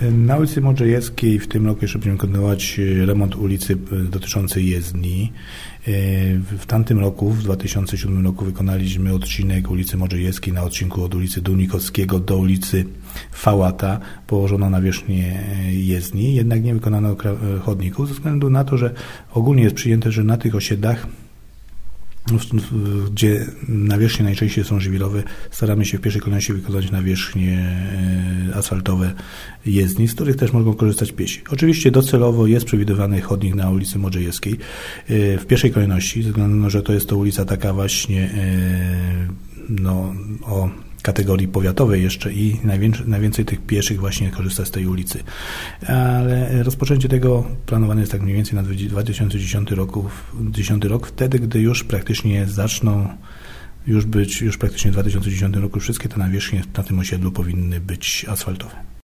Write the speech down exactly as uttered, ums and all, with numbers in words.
Na ulicy Modrzejewskiej w tym roku jeszcze będziemy kontynuować remont ulicy dotyczącej jezdni. W tamtym roku, w dwa tysiące siódmym roku wykonaliśmy odcinek ulicy Modrzejewskiej na odcinku od ulicy Dunikowskiego do ulicy Fałata. Położono nawierzchnię jezdni, jednak nie wykonano chodników ze względu na to, że ogólnie jest przyjęte, że na tych osiedlach, gdzie nawierzchnie najczęściej są żywiołowe, staramy się w pierwszej kolejności wykonać nawierzchnie asfaltowe jezdni, z których też mogą korzystać piesi. Oczywiście docelowo jest przewidywany chodnik na ulicy Modrzejewskiej w pierwszej kolejności, ze względu na to, że to jest to ulica taka właśnie no, o kategorii powiatowej jeszcze i najwięcej, najwięcej tych pieszych właśnie korzysta z tej ulicy. Ale rozpoczęcie tego planowane jest tak mniej więcej na dwa tysiące dziesiąty roku, dziesiąty rok, wtedy, gdy już praktycznie zaczną już być, już praktycznie w dwa tysiące dziesiątym roku wszystkie te nawierzchnie na tym osiedlu powinny być asfaltowe.